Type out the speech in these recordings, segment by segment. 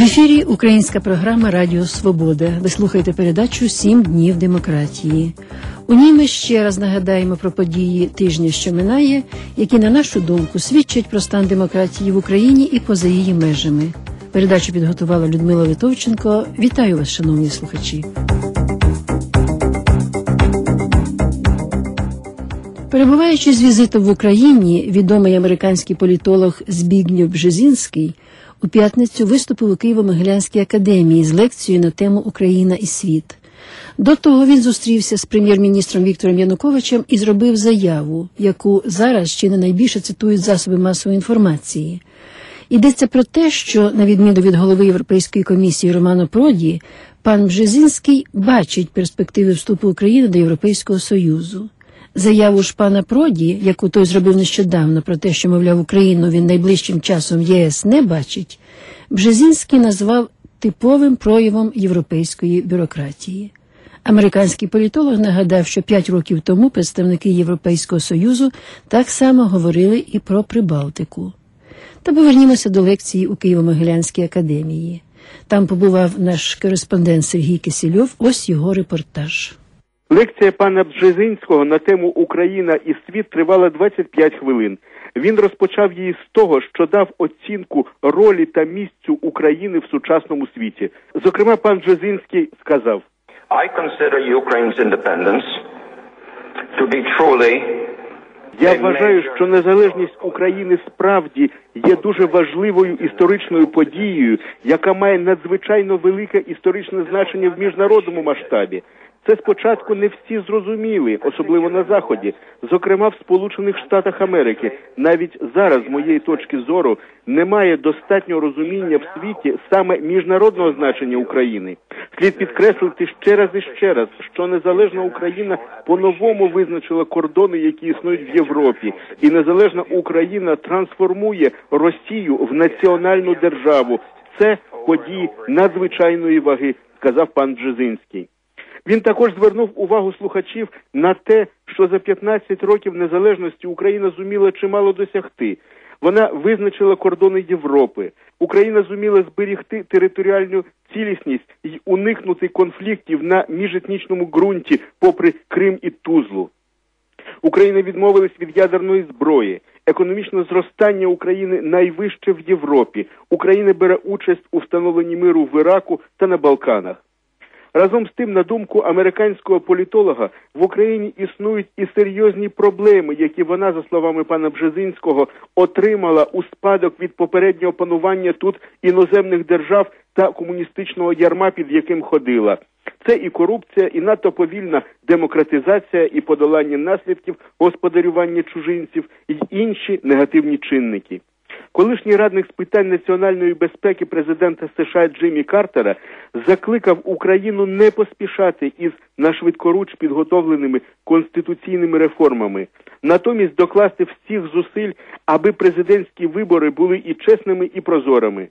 ефірі українська програма «Радіо Свобода». Ви слухаєте передачу «7 днів демократії». У ній ми ще раз нагадаємо про події тижня, що минає, які, на нашу думку, свідчать про стан демократії в Україні і поза її межами. Передачу підготувала Людмила Литовченко. Вітаю вас, шановні слухачі. Перебуваючи з візитом в Україні, відомий американський політолог Збігнєв Бжезінський у п'ятницю виступив у Києво-Могилянській академії з лекцією на тему «Україна і світ». До того він зустрівся з прем'єр-міністром Віктором Януковичем і зробив заяву, яку зараз ще не найбільше цитують засоби масової інформації. Йдеться про те, що, на відміну від голови Європейської комісії Романо Проді, пан Бжезінський бачить перспективи вступу України до Європейського Союзу. Заяву ж пана Проді, яку той зробив нещодавно про те, що, мовляв, Україну він найближчим часом в ЄС не бачить, Бжезінський назвав типовим проявом європейської бюрократії. Американський політолог нагадав, що 5 років тому представники Європейського Союзу так само говорили і про Прибалтику. Та повернімося до лекції у Києво-Могилянській академії. Там побував наш кореспондент Сергій Кисельов, ось його репортаж. Лекція пана Бжезінського на тему «Україна і світ» тривала 25 хвилин. Він розпочав її з того, що дав оцінку ролі та місцю України в сучасному світі. Зокрема, пан Бжезінський сказав: I consider Ukraine's independence to be truly. Я вважаю, що незалежність України справді є дуже важливою історичною подією, яка має надзвичайно велике історичне значення в міжнародному масштабі. Це спочатку не всі зрозуміли, особливо на Заході, зокрема в Сполучених Штатах Америки. Навіть зараз, з моєї точки зору, немає достатнього розуміння в світі саме міжнародного значення України. Слід підкреслити ще раз, що незалежна Україна по-новому визначила кордони, які існують в Європі. І незалежна Україна трансформує Росію в національну державу. Це події надзвичайної ваги, сказав пан Бжезінський. Він також звернув увагу слухачів на те, що за 15 років незалежності Україна зуміла чимало досягти. Вона визначила кордони Європи. Україна зуміла зберігти територіальну цілісність і уникнути конфліктів на міжетнічному ґрунті, попри Крим і Тузлу. Україна відмовилась від ядерної зброї. Економічне зростання України найвище в Європі. Україна бере участь у встановленні миру в Іраку та на Балканах. Разом з тим, на думку американського політолога, в Україні існують і серйозні проблеми, які вона, за словами пана Бжезінського, отримала у спадок від попереднього панування тут іноземних держав та комуністичного ярма, під яким ходила. Це і корупція, і надто повільна демократизація, і подолання наслідків господарювання чужинців, і інші негативні чинники. Колишній радник з питань національної безпеки президента США Джиммі Картера закликав Україну не поспішати із нашвидкоруч підготовленими конституційними реформами, натомість докласти всіх зусиль, аби президентські вибори були і чесними, і прозорими.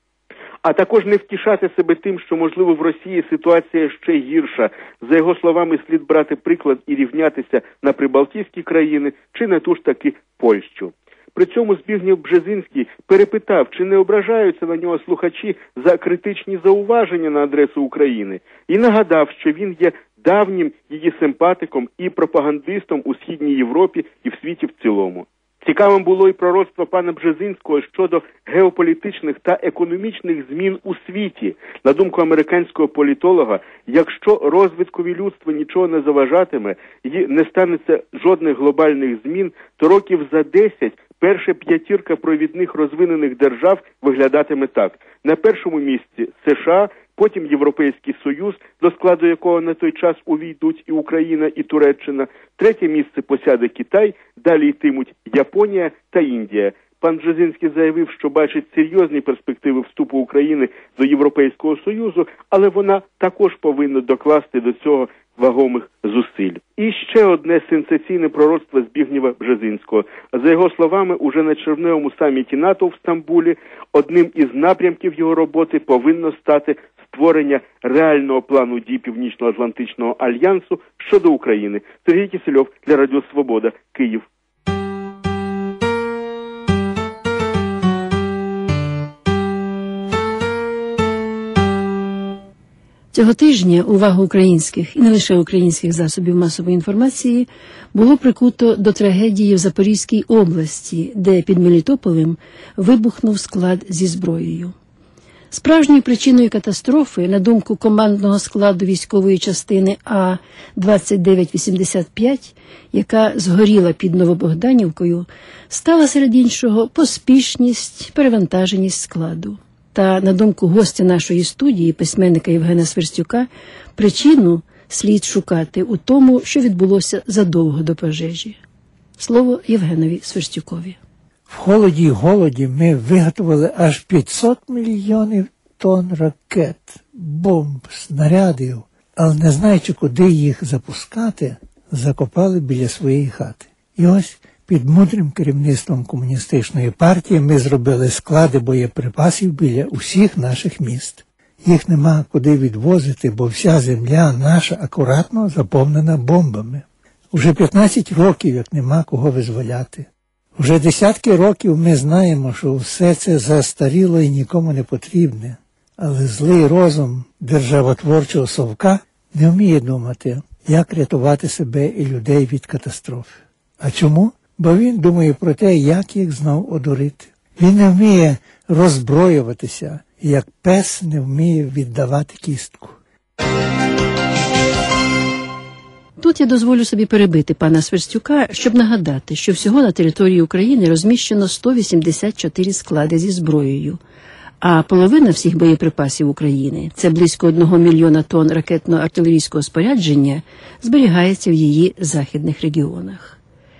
А також не втішати себе тим, що, можливо, в Росії ситуація ще гірша. За його словами, слід брати приклад і рівнятися на прибалтійські країни чи на ту ж таки Польщу. При цьому Збігнєв Бжезінський перепитав, чи не ображаються на нього слухачі за критичні зауваження на адресу України, і нагадав, що він є давнім її симпатиком і пропагандистом у Східній Європі і в світі в цілому. Цікавим було і пророцтво пана Бжезінського щодо геополітичних та економічних змін у світі. На думку американського політолога, якщо розвиткові людства нічого не заважатиме і не станеться жодних глобальних змін, то років за 10 перша п'ятірка провідних розвинених держав виглядатиме так. На першому місці США, потім Європейський Союз, до складу якого на той час увійдуть і Україна, і Туреччина. Третє місце посяде Китай, далі йтимуть Японія та Індія. Пан Бжезінський заявив, що бачить серйозні перспективи вступу України до Європейського Союзу, але вона також повинна докласти до цього вагомих зусиль. І ще одне сенсаційне пророцтво Збігнєва Бжезінського. За його словами, уже на червневому саміті НАТО в Стамбулі одним із напрямків його роботи повинно стати створення реального плану дій Північно-Атлантичного альянсу щодо України. Сергій Кисельов для Радіо Свобода, Київ. Цього тижня увагу українських і не лише українських засобів масової інформації було прикуто до трагедії в Запорізькій області, де під Мелітополем вибухнув склад зі зброєю. Справжньою причиною катастрофи, на думку командного складу військової частини А-2985, яка згоріла під Новобогданівкою, стала серед іншого поспішність, перевантаженість складу. Та, на думку гостя нашої студії, письменника Євгена Сверстюка, причину слід шукати у тому, що відбулося задовго до пожежі. Слово Євгенові Сверстюкові. В холоді й голоді ми виготовили аж 500 мільйонів тонн ракет, бомб, снарядів, але не знаючи, куди їх запускати, закопали біля своєї хати. І ось під мудрим керівництвом комуністичної партії ми зробили склади боєприпасів біля усіх наших міст. Їх нема куди відвозити, бо вся земля наша акуратно заповнена бомбами. Уже 15 років, як нема кого визволяти. Уже десятки років ми знаємо, що все це застаріло і нікому не потрібне. Але злий розум державотворчого совка не вміє думати, як рятувати себе і людей від катастрофи. А чому? Бо він думає про те, як їх знов одурити. Він не вміє роззброюватися, як пес не вміє віддавати кістку. Тут я дозволю собі перебити пана Сверстюка, щоб нагадати, що всього на території України розміщено 184 склади зі зброєю, а половина всіх боєприпасів України, це близько 1 мільйона тонн ракетно-артилерійського спорядження, зберігається в її західних регіонах.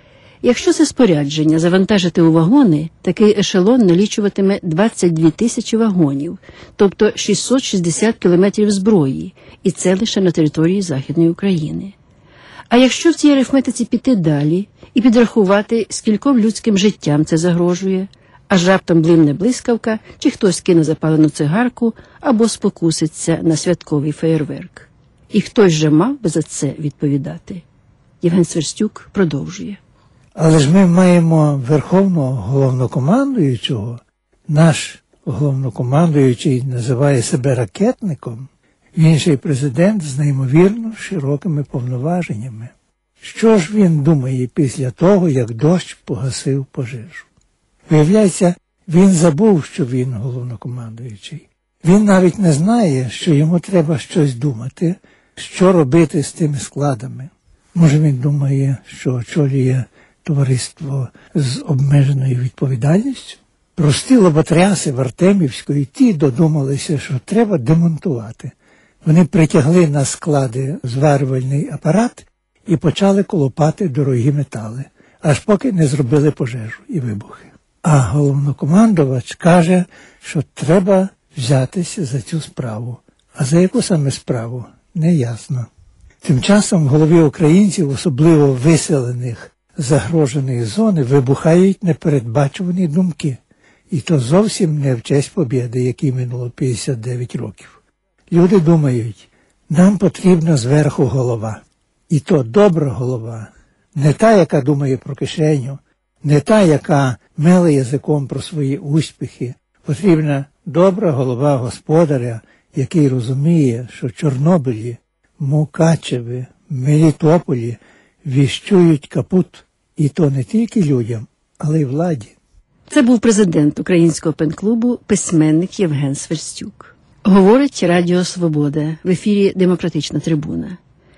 Якщо це спорядження завантажити у вагони, такий ешелон налічуватиме 22 тисячі вагонів, тобто 660 кілометрів зброї, і це лише на території Західної України. А якщо в цій арифметиці піти далі і підрахувати, скільком людським життям це загрожує, аж раптом блимне блискавка, чи хтось кине запалену цигарку або спокуситься на святковий феєрверк. І хтось же мав би за це відповідати. Євген Сверстюк продовжує. Але ж ми маємо верховного головнокомандуючого. Наш головнокомандуючий називає себе ракетником. Він ще й президент з неймовірно широкими повноваженнями. Що ж він думає після того, як дощ погасив пожежу? Виявляється, він забув, що він головнокомандуючий. Він навіть не знає, що йому треба щось думати, що робити з тими складами. Може, він думає, що очолює товариство з обмеженою відповідальністю? Прості лоботряси в Артемівської ті додумалися, що треба демонтувати. Вони притягли на склади зварювальний апарат і почали колопати дорогі метали, аж поки не зробили пожежу і вибухи. А головнокомандувач каже, що треба взятися за цю справу. А за яку саме справу – не ясно. Тим часом в голові українців, особливо виселених з загроженої зони, вибухають непередбачувані думки. І то зовсім не в честь побєди, якій минуло 59 років. Люди думають, нам потрібна зверху голова. І то добра голова. Не та, яка думає про кишеню, не та, яка меле язиком про свої успіхи. Потрібна добра голова господаря, який розуміє, що в Чорнобилі, Мукачеві, Мелітополі віщують капут. І то не тільки людям, але й владі. Це був президент Українського пен-клубу, письменник Євген Сверстюк. Говорить Радіо Свобода, в ефірі «Демократична трибуна».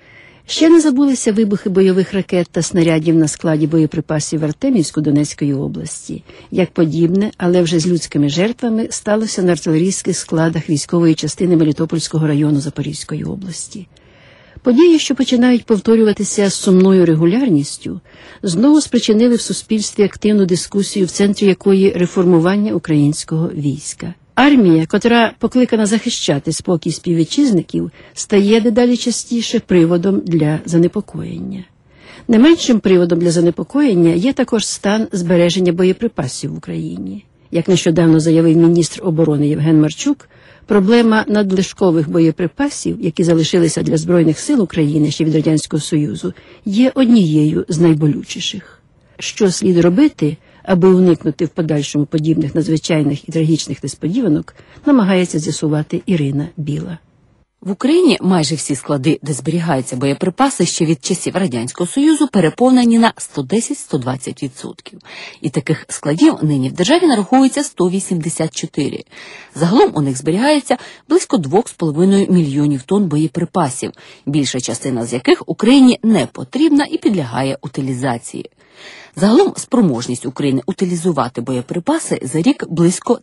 Ще не забулися вибухи бойових ракет та снарядів на складі боєприпасів в Артемівську Донецької області. Як подібне, але вже з людськими жертвами, сталося на артилерійських складах військової частини Мелітопольського району Запорізької області. Події, що починають повторюватися з сумною регулярністю, знову спричинили в суспільстві активну дискусію, в центрі якої реформування українського війська. Армія, котра покликана захищати спокій співвітчизників, стає дедалі частіше приводом для занепокоєння. Не меншим приводом для занепокоєння є також стан збереження боєприпасів в Україні. Як нещодавно заявив міністр оборони Євген Марчук, проблема надлишкових боєприпасів, які залишилися для Збройних сил України ще від Радянського Союзу, є однією з найболючіших. Що слід робити, аби уникнути в подальшому подібних надзвичайних і трагічних несподіванок, намагається з'ясувати Ірина Біла. В Україні майже всі склади, де зберігаються боєприпаси ще від часів Радянського Союзу, переповнені на 110-120%. І таких складів нині в державі нараховується 184. Загалом у них зберігається близько 2,5 мільйонів тонн боєприпасів, більша частина з яких Україні не потрібна і підлягає утилізації. Загалом спроможність України утилізувати боєприпаси за рік близько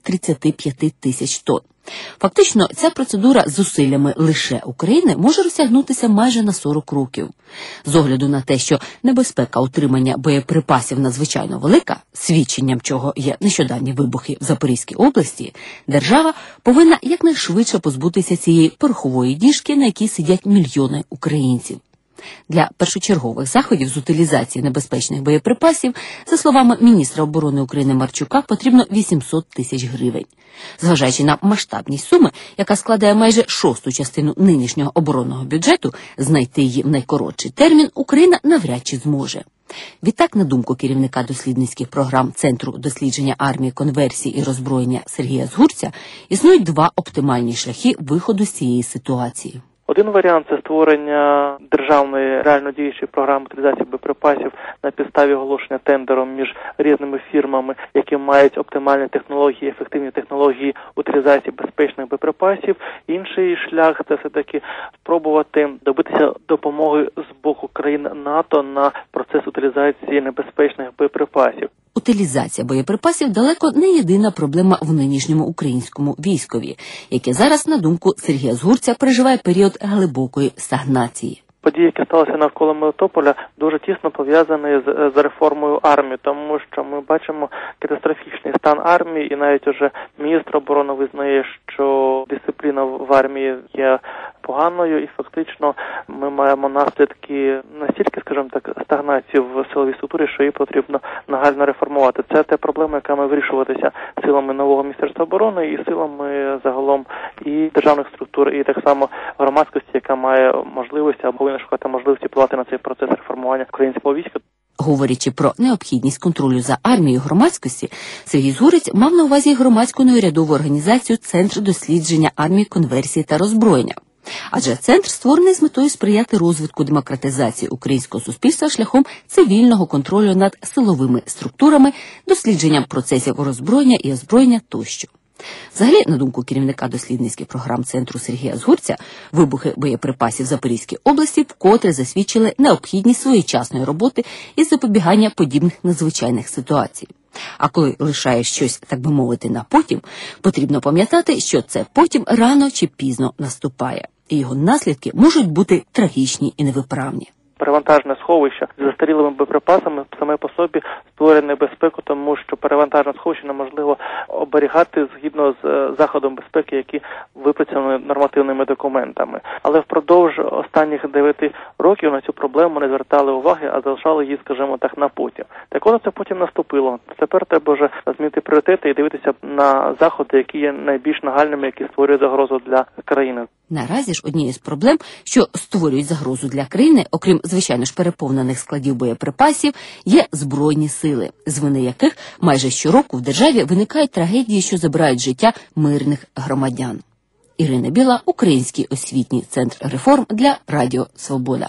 35 тисяч тонн. Фактично, ця процедура з зусиллями лише України може розтягнутися майже на 40 років. З огляду на те, що небезпека утримання боєприпасів надзвичайно велика, свідченням чого є нещодавні вибухи в Запорізькій області, держава повинна якнайшвидше позбутися цієї порохової діжки, на якій сидять мільйони українців. Для першочергових заходів з утилізації небезпечних боєприпасів, за словами міністра оборони України Марчука, потрібно 800 тисяч гривень. Зважаючи на масштабність суми, яка складає майже шосту частину нинішнього оборонного бюджету, знайти її в найкоротший термін Україна навряд чи зможе. Відтак, на думку керівника дослідницьких програм Центру дослідження армії, конверсії і роззброєння Сергія Згурця, існують два оптимальні шляхи виходу з цієї ситуації. Один варіант – це створення державної реально діючої програми утилізації боєприпасів на підставі оголошення тендером між різними фірмами, які мають оптимальні технології, ефективні технології утилізації безпечних боєприпасів. Інший шлях – це все-таки спробувати добитися допомоги з боку країн НАТО на процес утилізації небезпечних боєприпасів. Утилізація боєприпасів далеко не єдина проблема в нинішньому українському військові, яке зараз, на думку Сергія Згурця, переживає період глибокої стагнації. Події, які сталися навколо Мелітополя, дуже тісно пов'язані з реформою армії, тому що ми бачимо катастрофічний стан армії, і навіть уже міністр оборони визнає, що дисципліна в армії є поганою, і фактично ми маємо наслідки настільки, скажімо так, стагнації в силовій структурі, що її потрібно нагально реформувати. Це те проблема, яка має вирішуватися силами нового Міністерства оборони і силами загалом і державних структур, і так само громадськості, яка має можливості або повинна шукати можливості впливати на цей процес реформування українського війська. Говорячи про необхідність контролю за армією громадськості, Сергій Згурець мав на увазі громадську неурядову організацію «Центр дослідження армії, конверсії та роззброєння». Адже центр створений з метою сприяти розвитку демократизації українського суспільства шляхом цивільного контролю над силовими структурами, дослідженням процесів роззброєння і озброєння тощо. Взагалі, на думку керівника дослідницьких програм Центру Сергія Згурця, вибухи боєприпасів в Запорізькій області вкотре засвідчили необхідність своєчасної роботи із запобігання подібних надзвичайних ситуацій. А коли лишаєш щось, так би мовити, на потім, потрібно пам'ятати, що це потім рано чи пізно наступає, і його наслідки можуть бути трагічні і невиправні. Перевантажне сховище з застарілими боєприпасами саме по собі створює небезпеку, тому що перевантажне сховище неможливо оберігати згідно з заходом безпеки, які випрацьовані нормативними документами. Але впродовж останніх 9 років на цю проблему не звертали уваги, а залишали її, скажімо так, на потім. Так от це потім наступило. Тепер треба вже змінити пріоритети і дивитися на заходи, які є найбільш нагальними, які створюють загрозу для країни. Наразі ж однією з проблем, що створюють загрозу для країни, окрім, звичайно ж, переповнених складів боєприпасів, є збройні сили, з вини яких майже щороку в державі виникають трагедії, що забирають життя мирних громадян. Ірина Біла, Український освітній центр реформ для Радіо Свобода.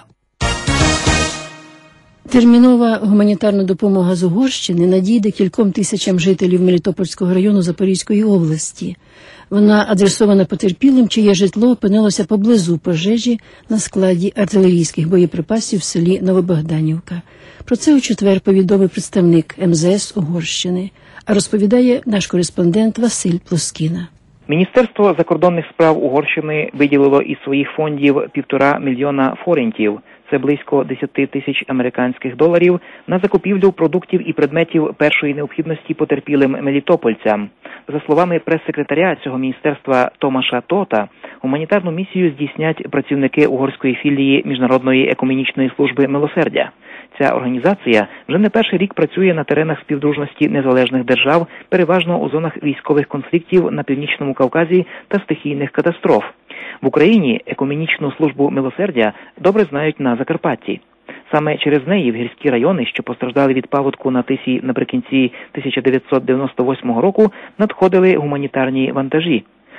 Термінова гуманітарна допомога з Угорщини надійде кільком тисячам жителів Мелітопольського району Запорізької області. Вона адресована потерпілим, чиє житло опинилося поблизу пожежі на складі артилерійських боєприпасів в селі Новобогданівка. Про це у четвер повідомив представник МЗС Угорщини, а розповідає наш кореспондент Василь Плоскіна. Міністерство закордонних справ Угорщини виділило із своїх фондів 1,5 мільйона форинтів, це близько 10 тисяч американських доларів, на закупівлю продуктів і предметів першої необхідності потерпілим мелітопольцям. За словами прес-секретаря цього міністерства Томаша Тота, гуманітарну місію здійснять працівники угорської філії Міжнародної екуменічної служби милосердя. Ця організація вже не перший рік працює на теренах співдружності незалежних держав, переважно у зонах військових конфліктів на Північному Кавказі та стихійних катастроф. В Україні екуменічну службу милосердя добре знають на Закарпатті. Саме через неї в гірські райони, що постраждали від паводку на Тисі наприкінці 1998 року, надходили гуманітарні вантажі.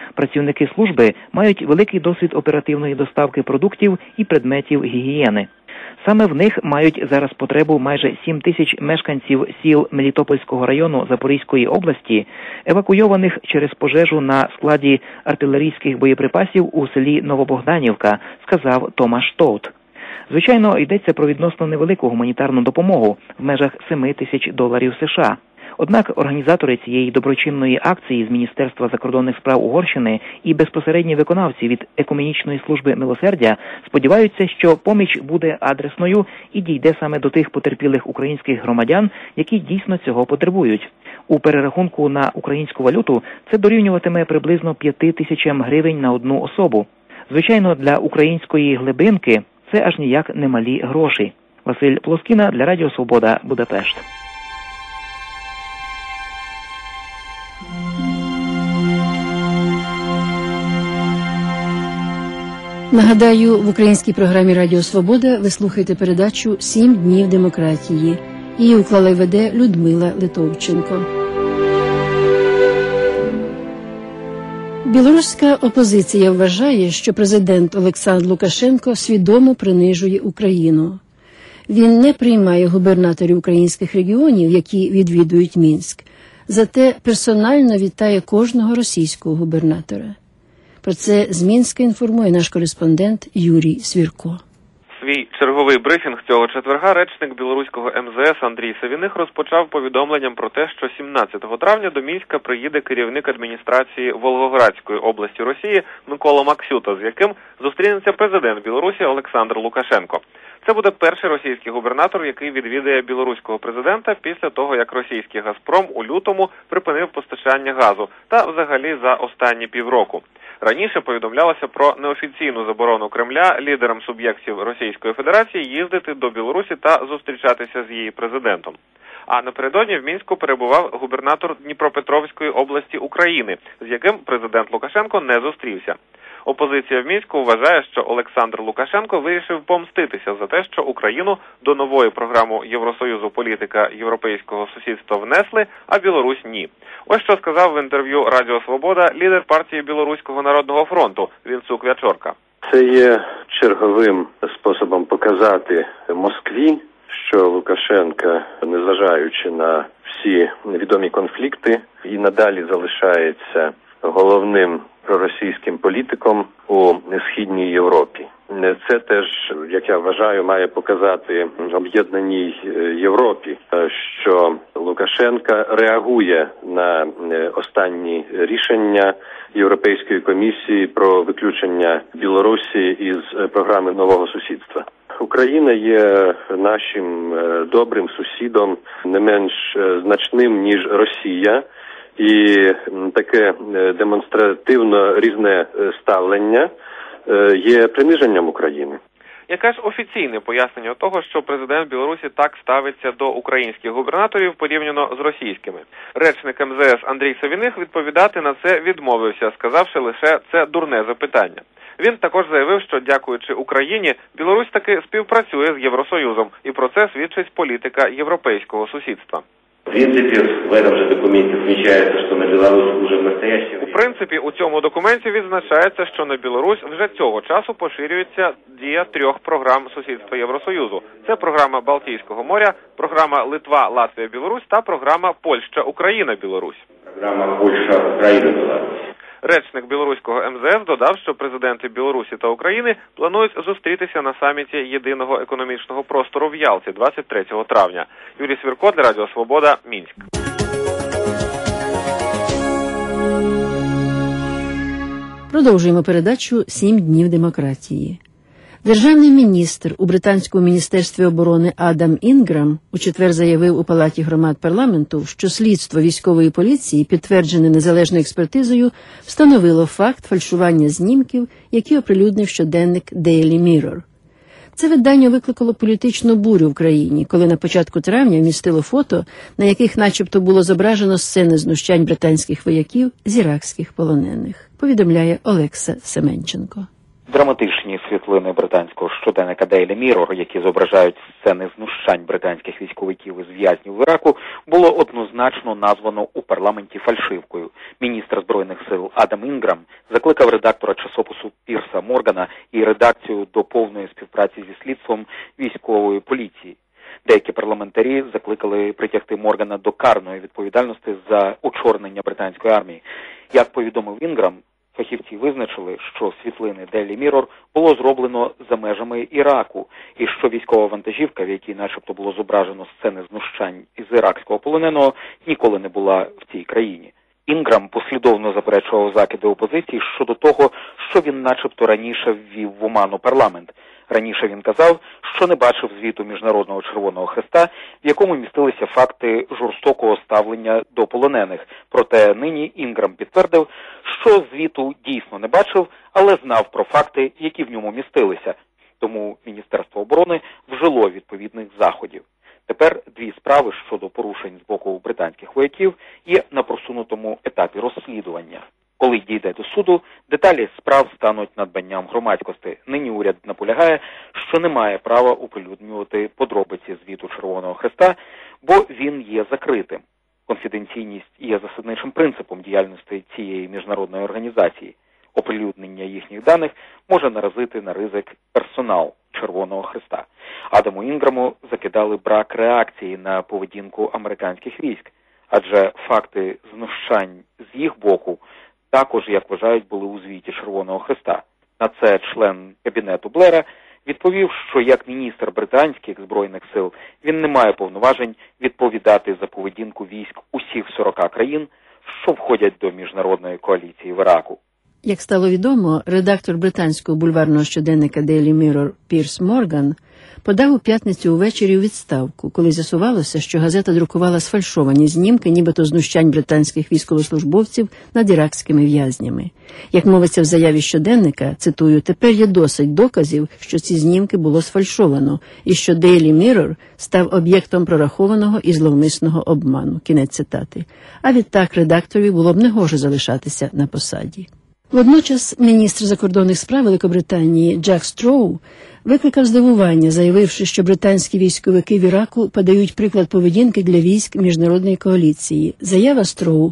Працівники служби мають великий досвід оперативної доставки продуктів і предметів гігієни. Саме в них мають зараз потребу майже 7 тисяч мешканців сіл Мелітопольського району Запорізької області, евакуйованих через пожежу на складі артилерійських боєприпасів у селі Новобогданівка, сказав Томаш Тоут. Звичайно, йдеться про відносно невелику гуманітарну допомогу в межах $7,000 США. Однак організатори цієї доброчинної акції з Міністерства закордонних справ Угорщини і безпосередні виконавці від Екуменічної служби милосердя сподіваються, що поміч буде адресною і дійде саме до тих потерпілих українських громадян, які дійсно цього потребують. У перерахунку на українську валюту це дорівнюватиме приблизно 5 тисячам гривень на одну особу. Звичайно, для української глибинки це аж ніяк немалі гроші. Василь Плоскіна для Радіо Свобода, Будапешт. Нагадаю, в українській програмі Радіо Свобода ви слухаєте передачу «7 днів демократії». Її уклала й веде Людмила Литовченко. Білоруська опозиція вважає, що президент Олександр Лукашенко свідомо принижує Україну. Він не приймає губернаторів українських регіонів, які відвідують Мінськ. Зате персонально вітає кожного російського губернатора. Про це з Мінська інформує наш кореспондент Юрій Свірко. Свій черговий брифінг цього четверга речник білоруського МЗС Андрій Савіних розпочав повідомленням про те, що 17 травня до Мінська приїде керівник адміністрації Волгоградської області Росії Микола Максюта, з яким зустрінеться президент Білорусі Олександр Лукашенко. Це буде перший російський губернатор, який відвідає білоруського президента після того, як російський «Газпром» у лютому припинив постачання газу та взагалі за останні півроку. Раніше повідомлялося про неофіційну заборону Кремля лідерам суб'єктів Російської Федерації їздити до Білорусі та зустрічатися з її президентом. А напередодні в Мінську перебував губернатор Дніпропетровської області України, з яким президент Лукашенко не зустрівся. Опозиція в Мінську вважає, що Олександр Лукашенко вирішив помститися за те, що Україну до нової програми Євросоюзу політика європейського сусідства внесли, а Білорусь – ні. Ось що сказав в інтерв'ю Радіо Свобода лідер партії Білоруського народного фронту Вінцук Вячорка. Це є черговим способом показати Москві, що Лукашенко, незважаючи на всі відомі конфлікти, і надалі залишається головним проросійським політиком у Східній Європі. Це теж, як я вважаю, має показати об'єднаній Європі, що Лукашенко реагує на останні рішення Європейської комісії про виключення Білорусі із програми нового сусідства. Україна є нашим добрим сусідом, не менш значним, ніж Росія. І таке демонстративно різне ставлення є приниженням України. Яке ж офіційне пояснення того, що президент Білорусі так ставиться до українських губернаторів порівняно з російськими? Речник МЗС Андрій Савіних відповідати на це відмовився, сказавши лише «це дурне запитання». Він також заявив, що, дякуючи Україні, Білорусь таки співпрацює з Євросоюзом, і про це свідчить політика європейського сусідства. В принципі, в этом же документі відмічається, що на Білорусь уже в настоящем... У принципі, у цьому документі відзначається, що на Білорусь вже цього часу поширюється дія 3 програм сусідства Євросоюзу. Це програма Балтійського моря, програма Литва, Латвія, Білорусь та програма Польща, Україна, Білорусь. Програма Польща, Україна, Білорусь. Речник білоруського МЗС додав, що президенти Білорусі та України планують зустрітися на саміті Єдиного економічного простору в Ялті 23 травня. Юрій Свірко для Радіо Свобода, Мінськ. Продовжуємо передачу «7 днів демократії». Державний міністр у британському міністерстві оборони Адам Інграм у четвер заявив у Палаті громад парламенту, що слідство військової поліції, підтверджене незалежною експертизою, встановило факт фальшування знімків, які оприлюднив щоденник Daily Mirror. Це видання викликало політичну бурю в країні, коли на початку травня вмістило фото, на яких начебто було зображено сцени знущань британських вояків з іракських полонених, повідомляє Олекса Семенченко. Драматичні світлини британського щоденника Daily Mirror, які зображають сцени знущань британських військовиків із в'язнів в Іраку, було однозначно названо у парламенті фальшивкою. Міністр збройних сил Адам Інграм закликав редактора часопису Пірса Моргана і редакцію до повної співпраці зі слідством військової поліції. Деякі парламентарі закликали притягти Моргана до карної відповідальності за очорнення британської армії. Як повідомив Інграм, фахівці визначили, що світлини Daily Mirror було зроблено за межами Іраку, і що військова вантажівка, в якій начебто було зображено сцени знущань із іракського полоненого, ніколи не була в цій країні. Інграм послідовно заперечував закиди опозиції щодо того, що він начебто раніше ввів в оману парламент. Раніше він казав, що не бачив звіту Міжнародного Червоного Хреста, в якому містилися факти жорстокого ставлення до полонених. Проте нині Інграм підтвердив, що звіту дійсно не бачив, але знав про факти, які в ньому містилися. Тому Міністерство оборони вжило відповідних заходів. Тепер дві справи щодо порушень з боку британських вояків є на просунутому етапі розслідування. Коли дійде до суду, деталі справ стануть надбанням громадськості. Нині уряд наполягає, що не має права оприлюднювати подробиці звіту Червоного Хреста, бо він є закритим. Конфіденційність є засадничим принципом діяльності цієї міжнародної організації. Оприлюднення їхніх даних може наразити на ризик персонал Червоного Хреста. Адаму Інграму закидали брак реакції на поведінку американських військ, адже факти знущань з їх боку також, як вважають, були у звіті Червоного Хреста. На це член кабінету Блера відповів, що як міністр британських збройних сил він не має повноважень відповідати за поведінку військ усіх 40 країн, що входять до міжнародної коаліції в Іраку. Як стало відомо, редактор британського бульварного щоденника Daily Mirror Пірс Морган подав у п'ятницю увечері у відставку, коли з'ясувалося, що газета друкувала сфальшовані знімки, нібито знущань британських військовослужбовців над іракськими в'язнями. Як мовиться в заяві щоденника, цитую, «Тепер є досить доказів, що ці знімки було сфальшовано, і що Daily Mirror став об'єктом прорахованого і зловмисного обману». Кінець цитати. А відтак редакторі було б негоже залишатися на посаді. Водночас міністр закордонних справ Великобританії Джак Строу викликав здивування, заявивши, що британські військовики в Іраку подають приклад поведінки для військ міжнародної коаліції. Заява Строу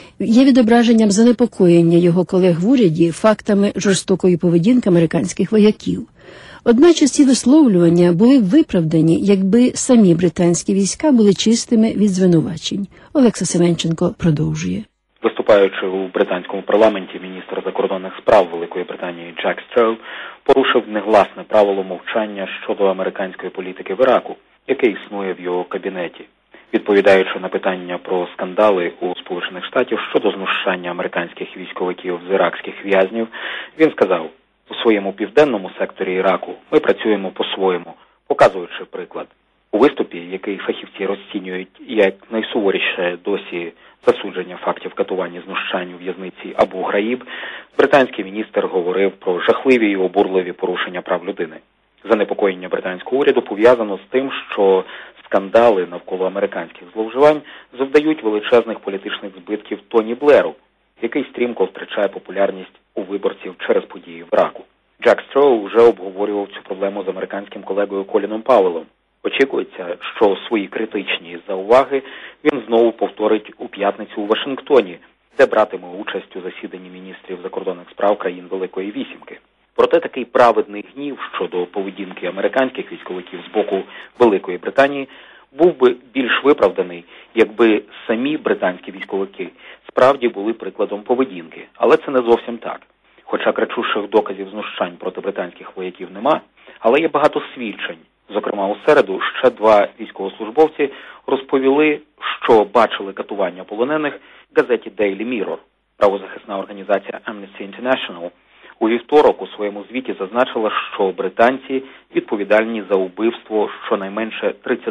є відображенням занепокоєння його колег в уряді фактами жорстокої поведінки американських вояків. Одначе ці висловлювання були б виправдані, якби самі британські війська були чистими від звинувачень. Олекса Семенченко продовжує. Виступаючи у британському парламенті, міністр закордонних справ Великої Британії Джак Строу порушив негласне правило мовчання щодо американської політики в Іраку, яке існує в його кабінеті. Відповідаючи на питання про скандали у Сполучених Штатів щодо знущання американських військовиків з іракських в'язнів, він сказав, у своєму південному секторі Іраку ми працюємо по-своєму, показуючи приклад. У виступі, який фахівці розцінюють як найсуворіше досі засудження фактів катування знущань у в'язниці Абу-Граїб, британський міністр говорив про жахливі і обурливі порушення прав людини. Занепокоєння британського уряду пов'язано з тим, що скандали навколо американських зловживань завдають величезних політичних збитків Тоні Блеру, який стрімко втрачає популярність у виборців через події в Іраку. Джак Строу вже обговорював цю проблему з американським колегою Коліном Пауелом. Очікується, що свої критичні зауваги він знову повторить у п'ятницю у Вашингтоні, де братиме участь у засіданні міністрів закордонних справ країн Великої Вісімки. Проте такий праведний гнів щодо поведінки американських військовиків з боку Великої Британії був би більш виправданий, якби самі британські військовики справді були прикладом поведінки. Але це не зовсім так. Хоча кричущих доказів знущань проти британських вояків нема, але є багато свідчень. Зокрема, у середу ще 2 військовослужбовці розповіли, що бачили катування полонених в газеті Daily Mirror. Правозахисна організація Amnesty International у вівторок у своєму звіті зазначила, що британці відповідальні за убивство щонайменше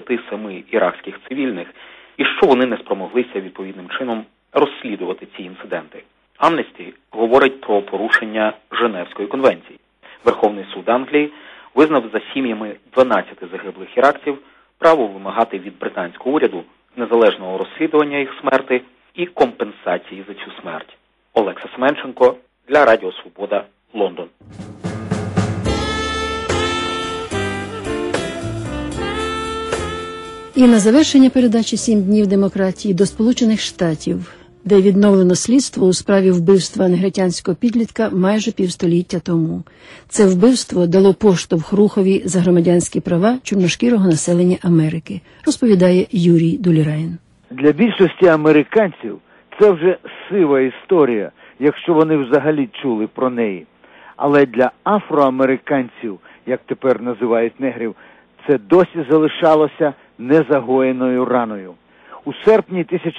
37 іракських цивільних і що вони не спромоглися відповідним чином розслідувати ці інциденти. Amnesty говорить про порушення Женевської конвенції. Верховний суд Англії визнав за сім'ями 12 загиблих іракців право вимагати від британського уряду незалежного розслідування їх смерти і компенсації за цю смерть. Олекса Семенченко для Радіо Свобода, Лондон. І на завершення передачі «7 днів демократії» до Сполучених Штатів, де відновлено слідство у справі вбивства негритянського підлітка майже півстоліття тому. Це вбивство дало поштовх рухові за громадянські права чорношкірого населення Америки, розповідає Юрій Дуліраєн. Для більшості американців це вже сива історія, якщо вони взагалі чули про неї. Але для афроамериканців, як тепер називають негрів, це досі залишалося незагоєною раною. У серпні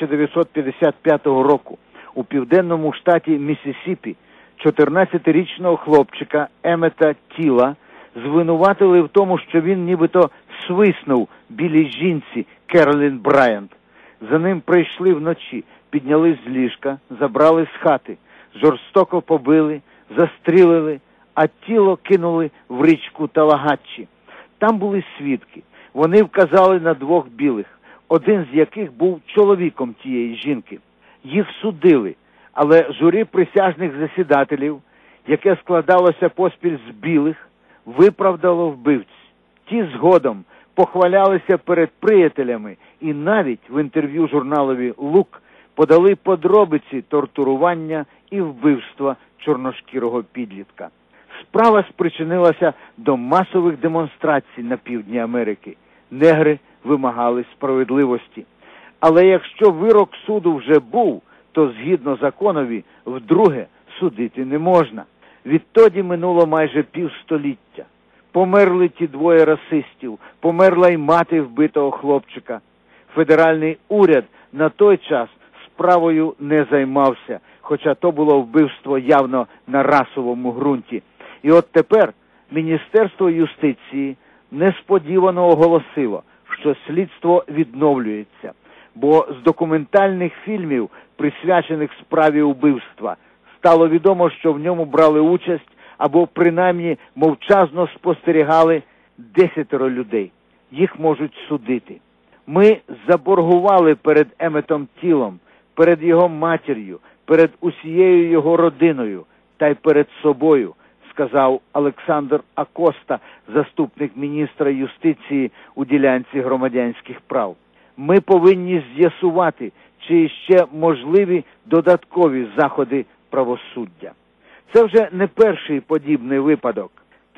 1955 року у південному штаті Міссісіпі 14-річного хлопчика Емета Тіла звинуватили в тому, що він нібито свиснув білій жінці Керолін Брайант. За ним прийшли вночі, підняли з ліжка, забрали з хати, жорстоко побили, застрілили, а тіло кинули в річку Талагатчі. Там були свідки. Вони вказали на двох білих, один з яких був чоловіком тієї жінки. Їх судили, але журі присяжних засідателів, яке складалося поспіль з білих, виправдало вбивць. Ті згодом похвалялися перед приятелями і навіть в інтерв'ю журналові «Лук» подали подробиці тортурування і вбивства чорношкірого підлітка. Справа спричинилася до масових демонстрацій на півдні Америки. Негри вимагали справедливості. Але якщо вирок суду вже був, то згідно законові вдруге судити не можна. Відтоді минуло майже півстоліття. Померли ті двоє расистів, померла й мати вбитого хлопчика. Федеральний уряд на той час справою не займався, хоча то було вбивство явно на расовому ґрунті. І от тепер Міністерство юстиції несподівано оголосило, що слідство відновлюється, бо з документальних фільмів, присвячених справі вбивства, стало відомо, що в ньому брали участь або принаймні мовчазно спостерігали 10 людей. Їх можуть судити. Ми заборгували перед Еметом Тілом, перед його матір'ю, перед усією його родиною та й перед собою, сказав Олександр Акоста, заступник міністра юстиції у ділянці громадянських прав. Ми повинні з'ясувати, чи ще можливі додаткові заходи правосуддя. Це вже не перший подібний випадок.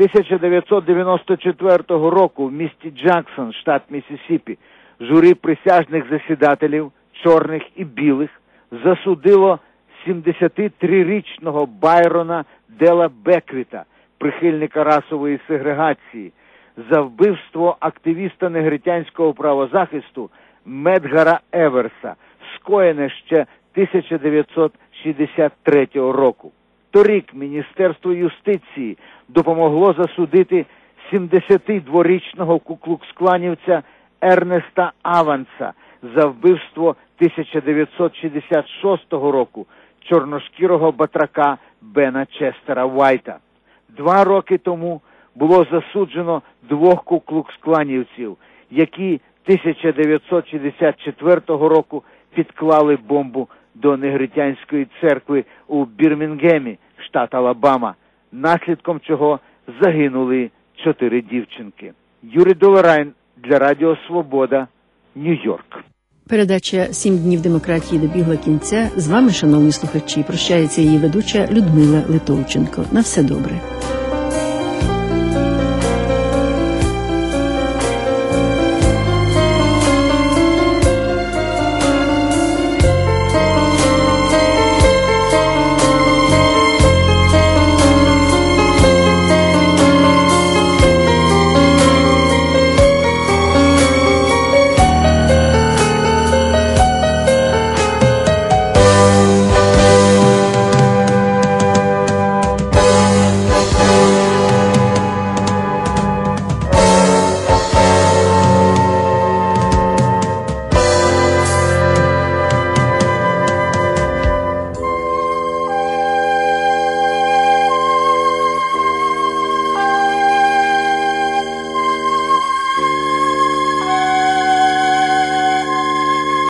1994 року в місті Джексон, штат Міссісіпі, журі присяжних засідателів, чорних і білих, засудило 73-річного Байрона Дела Беквіта, прихильника расової сегрегації, за вбивство активіста негритянського правозахисту Медгара Еверса, скоєне ще 1963 року. Торік Міністерство юстиції допомогло засудити 72-річного куклукс-кланівця Ернеста Аванса за вбивство 1966 року чорношкірого батрака Бена Честера Вайта. 2 роки тому було засуджено 2 куклукс-кланівців, які 1964 року підклали бомбу до негритянської церкви у Бірмінгемі, штат Алабама, наслідком чого загинули 4 дівчинки. Юрій Дулерайн для Радіо Свобода, Нью-Йорк. Передача «7 днів демократії» добігла кінця. З вами, шановні слухачі, прощається її ведуча Людмила Литовченко. На все добре.